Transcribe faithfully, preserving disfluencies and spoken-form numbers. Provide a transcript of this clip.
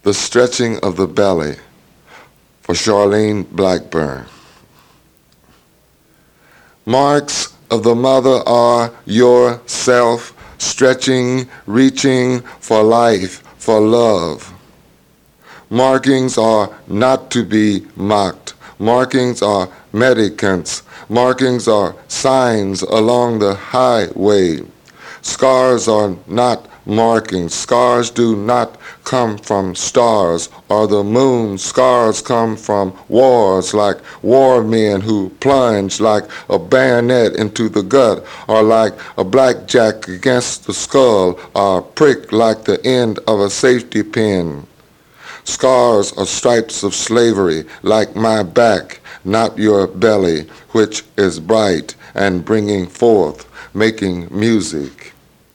The Stretching of the Belly for Charlene Blackburn. Marks of the mother are yourself, stretching, reaching for life, for love. Markings are not to be mocked. Markings are medicants. Markings are signs along the highway. Scars are not markings. Scars do not come from stars or the moon. Scars come from wars, like war men who plunge like a bayonet into the gut, or like a blackjack against the skull, or prick like the end of a safety pin. Scars are stripes of slavery, like my back, not your belly, which is bright and bringing forth, making music.